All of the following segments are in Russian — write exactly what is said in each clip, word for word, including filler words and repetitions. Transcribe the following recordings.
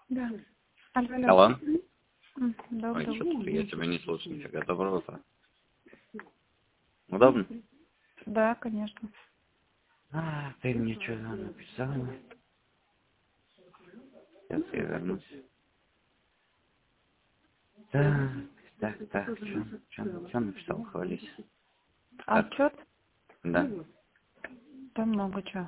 Да. Алло, алло. Алло? М, Ой, Доброе что-то утро. я тебя не слышу нифига. Доброе утро. Удобно? Да, конечно. А, ты мне что написала? Сейчас я вернусь. Так, так, так, что написал, хвались? Так, Отчет? да. Там много чего.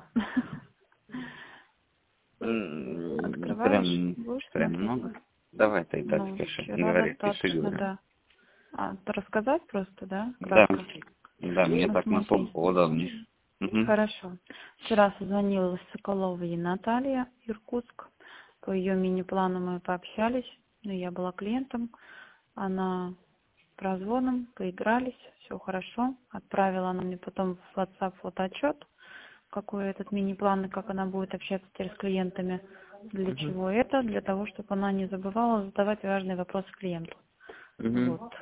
М, Открываешь, Прям, будешь прям смотреть? много. Давай ты и так Ну, пиши. Не вчера говори, пиши, достаточно, говорю. да. А, рассказать просто, да, Да, кратко? да, мне Ну, так на смотри. слух удобнее. Угу. Хорошо. Вчера созвонилась с Соколовой Наталья, Иркутск. По ее мини-плану мы пообщались. Ну, я была клиентом. Она прозвоном, поигрались, все хорошо. Отправила она мне потом в WhatsApp фотоотчет, какой этот мини-план и как она будет общаться теперь с клиентами. Для Угу. чего это? Для того, чтобы она не забывала задавать важные вопросы клиенту. Угу. Вот.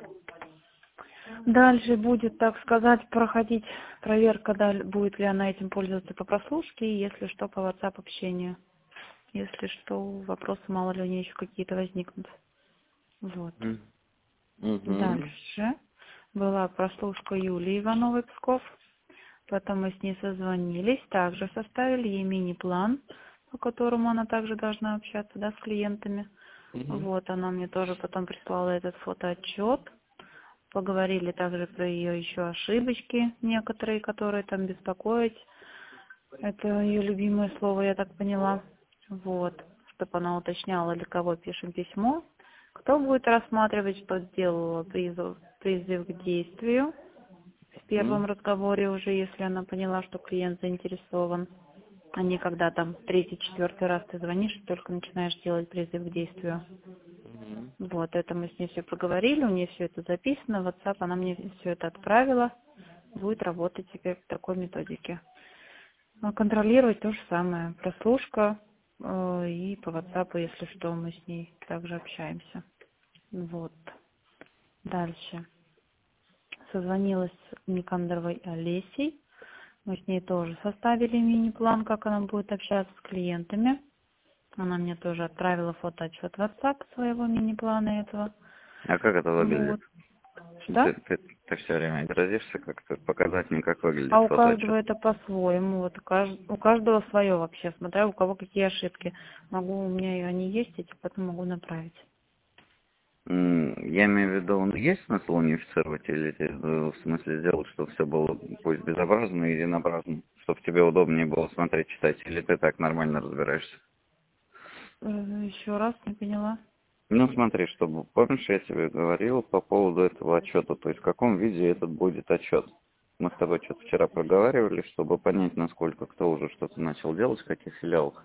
Дальше будет, так сказать, проходить проверка, даль- будет ли она этим пользоваться по прослушке, и если что, по WhatsApp общению. Если что, вопросы, мало ли у нее еще какие-то возникнут. Вот. Угу. Дальше была прослушка Юлии Ивановой Псков. Потом мы с ней созвонились, также составили ей мини-план, по которому она также должна общаться, да, с клиентами. Угу. Вот, она мне тоже потом прислала этот фотоотчет. Поговорили также про ее еще ошибочки некоторые, которые там беспокоить. Это ее любимое слово, я так поняла. Вот, чтобы она уточняла, для кого пишем письмо, кто будет рассматривать, что сделала призыв, призыв к действию в первом разговоре уже, если она поняла, что клиент заинтересован, а не когда там третий, четвертый раз ты звонишь и только начинаешь делать призыв к действию. Вот, это мы с ней все проговорили, у нее все это записано, в WhatsApp она мне все это отправила, будет работать теперь в такой методике. А контролировать то же самое, прослушка э, и по WhatsApp, если что, мы с ней также общаемся. Вот. Дальше. Созвонилась с Никандровой Олесей. Мы с ней тоже составили мини-план, как она будет общаться с клиентами. Она мне тоже отправила фотоотчет в WhatsApp своего мини-плана этого. А как это выглядит? Вот. Да? Ты, ты, ты все время грозишься как-то показать мне, как выглядит А у каждого фотоотчет. это по-своему. Вот у, кажд... у каждого свое вообще, смотря у кого какие ошибки. Могу, у меня и они есть, эти потом могу направить. М, Я имею в виду, он есть смысл унифицировать или ты, э, в смысле сделать, чтобы все было пусть безобразно и единообразно, чтобы тебе удобнее было смотреть, читать, или ты так нормально разбираешься? Э, Еще раз не поняла. Ну смотри, чтобы, помнишь, я тебе говорил по поводу этого отчета, то есть в каком виде этот будет отчет. Мы с тобой что-то вчера проговаривали, чтобы понять, насколько кто уже что-то начал делать, в каких филиалах.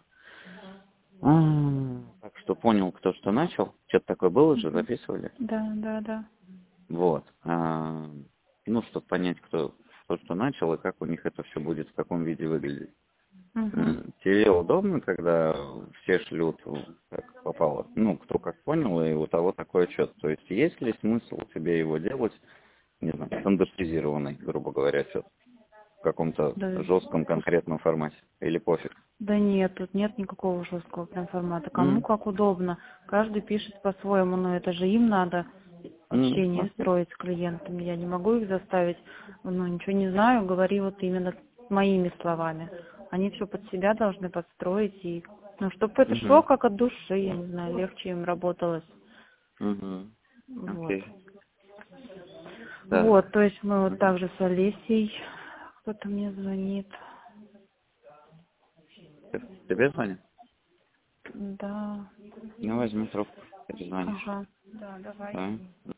А, Так что понял, кто что начал. Что-то такое было же, Мгм. записывали. Да, да, да. Вот. А, Ну, чтобы понять, кто, кто что начал и как у них это все будет, в каком виде выглядит. Угу. М, Тебе удобно, когда все шлют, ну, как попало, ну, кто как понял, и у того такой отчет. То есть есть ли смысл тебе его делать, не знаю, стандартизированный, грубо говоря, отчет, в каком-то Да, жестком конкретном формате? Или пофиг? да нет, тут нет никакого жесткого прям формата. Кому М, как удобно. Каждый пишет по-своему, но это же им надо м, общение Окей. строить с клиентами. Я не могу их заставить, ну, ничего не знаю, говори вот именно моими словами. Они все под себя должны подстроить, и, ну, чтобы это шло Мгм. как от души, я не знаю, легче им работалось. Мгм. Вот. Окей. Вот, Так. то есть мы вот Мгм. также с Олесей, кто-то мне звонит. Т- Тебе звонят? Да, Ну, возьми трубку, перезвонишь. ага, да, давай. Да?